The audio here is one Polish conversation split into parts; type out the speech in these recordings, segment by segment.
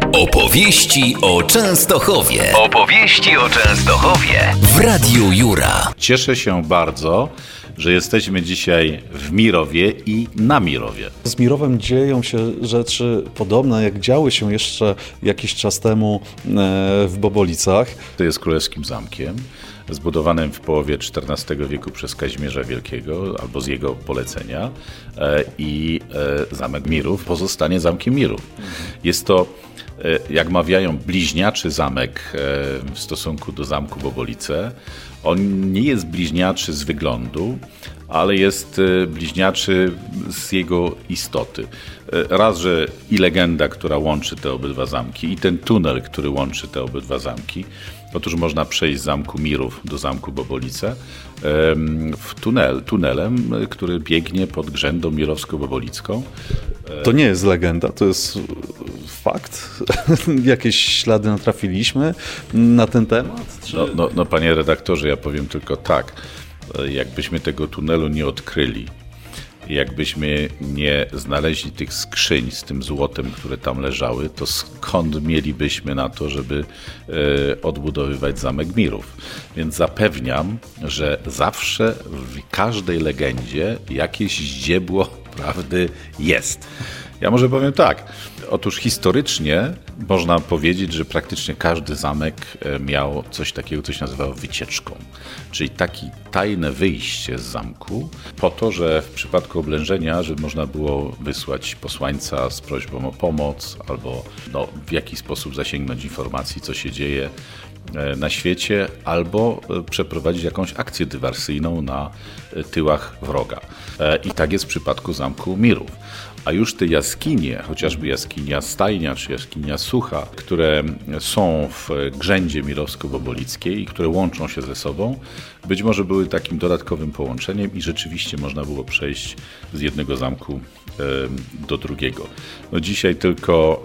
Opowieści o Częstochowie. Opowieści o Częstochowie w Radiu Jura. Cieszę się bardzo, że jesteśmy dzisiaj w Mirowie i na Mirowie. Z Mirowem dzieją się rzeczy podobne, jak działy się jeszcze jakiś czas temu w Bobolicach. To jest królewskim zamkiem, zbudowanym w połowie XIV wieku przez Kazimierza Wielkiego, albo z jego polecenia, i zamek Mirów pozostanie zamkiem Mirów. Jest to, jak mawiają, bliźniaczy zamek w stosunku do zamku Bobolice. On nie jest bliźniaczy z wyglądu, ale jest bliźniaczy z jego istoty. Raz, że i legenda, która łączy te obydwa zamki, i ten tunel, który łączy te obydwa zamki. Otóż można przejść z zamku Mirów do zamku Bobolice tunelem, który biegnie pod Grzędą Mirowsko-Bobolicką. To nie jest legenda, to jest fakt. Jakieś ślady natrafiliśmy na ten temat? Czy... No, panie redaktorze, ja powiem tylko tak. Jakbyśmy tego tunelu nie odkryli, jakbyśmy nie znaleźli tych skrzyń z tym złotem, które tam leżały, to skąd mielibyśmy na to, żeby odbudowywać zamek Mirów? Więc zapewniam, że zawsze w każdej legendzie jakieś źdźbło prawdy jest. Ja może powiem tak. Otóż historycznie można powiedzieć, że praktycznie każdy zamek miał coś takiego, co się nazywało wycieczką. Czyli takie tajne wyjście z zamku po to, że w przypadku oblężenia, żeby można było wysłać posłańca z prośbą o pomoc albo w jakiś sposób zasięgnąć informacji, co się dzieje na świecie, albo przeprowadzić jakąś akcję dywersyjną na tyłach wroga. I tak jest w przypadku zamku Mirów. A już te jaskinie, chociażby jaskinia Stajnia czy jaskinia Sucha, które są w Grzędzie Mirowsko-Bobolickiej i które łączą się ze sobą, być może były takim dodatkowym połączeniem i rzeczywiście można było przejść z jednego zamku do drugiego. Dzisiaj tylko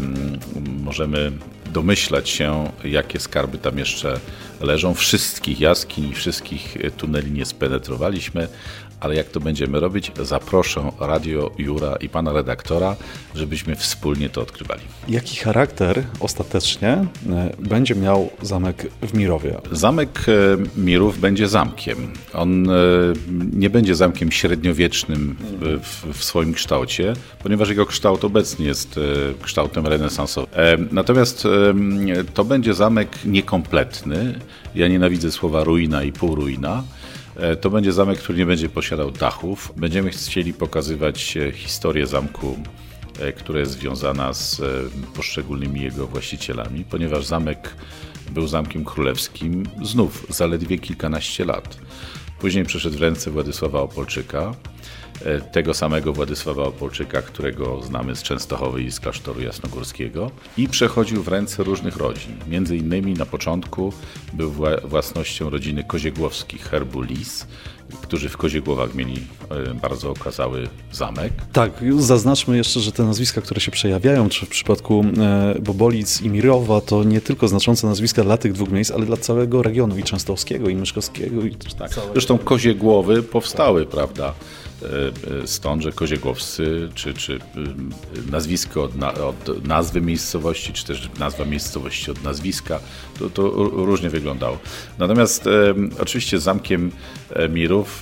możemy domyślać się, jakie skarby tam jeszcze leżą. Wszystkich jaskiń i wszystkich tuneli nie spenetrowaliśmy, ale jak to będziemy robić, zaproszę Radio Jura i pana redaktora, żebyśmy wspólnie to odkrywali. Jaki charakter ostatecznie będzie miał zamek w Mirowie? Zamek Mirów będzie zamkiem. On nie będzie zamkiem średniowiecznym w swoim kształcie, ponieważ jego kształt obecnie jest kształtem renesansowym. Natomiast to będzie zamek niekompletny. Ja nienawidzę słowa ruina i półruina. To będzie zamek, który nie będzie posiadał dachów. Będziemy chcieli pokazywać historię zamku, która jest związana z poszczególnymi jego właścicielami, ponieważ zamek był zamkiem królewskim znów zaledwie kilkanaście lat. Później przeszedł w ręce Władysława Opolczyka, tego samego Władysława Opolczyka, którego znamy z Częstochowy i z klasztoru jasnogórskiego, i przechodził w ręce różnych rodzin. Między innymi na początku był własnością rodziny Koziegłowskich, herbu Lis, którzy w Koziegłowach mieli bardzo okazały zamek. Tak, już zaznaczmy jeszcze, że te nazwiska, które się przejawiają, czy w przypadku Bobolic i Mirowa, to nie tylko znaczące nazwiska dla tych dwóch miejsc, ale dla całego regionu i częstochowskiego, i myszkowskiego. Tak. Zresztą Koziegłowy powstały, prawda, stąd, że Koziegłowscy, czy nazwisko od nazwy miejscowości, czy też nazwa miejscowości od nazwiska, to różnie wyglądało. Natomiast oczywiście z zamkiem Mirów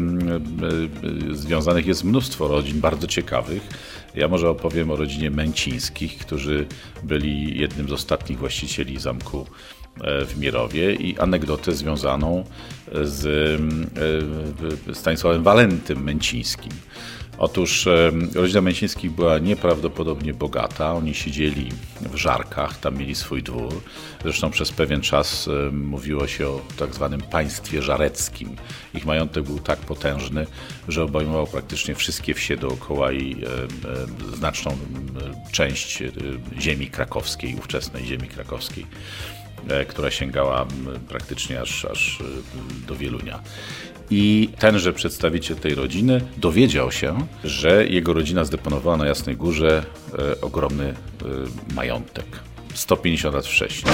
związanych jest mnóstwo rodzin bardzo ciekawych. Ja może opowiem o rodzinie Męcińskich, którzy byli jednym z ostatnich właścicieli zamku w Mirowie, i anegdotę związaną z Stanisławem Walentym Męcińskim. Otóż rodzina Męcińskich była nieprawdopodobnie bogata. Oni siedzieli w Żarkach, tam mieli swój dwór. Zresztą przez pewien czas mówiło się o tak zwanym państwie żareckim. Ich majątek był tak potężny, że obejmował praktycznie wszystkie wsie dookoła i znaczną część ziemi krakowskiej, ówczesnej ziemi krakowskiej, która sięgała praktycznie aż do Wielunia. I tenże przedstawiciel tej rodziny dowiedział się, że jego rodzina zdeponowała na Jasnej Górze ogromny majątek. 150 lat wcześniej.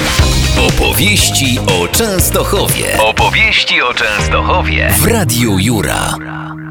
Opowieści o Częstochowie. Opowieści o Częstochowie w Radiu Jura.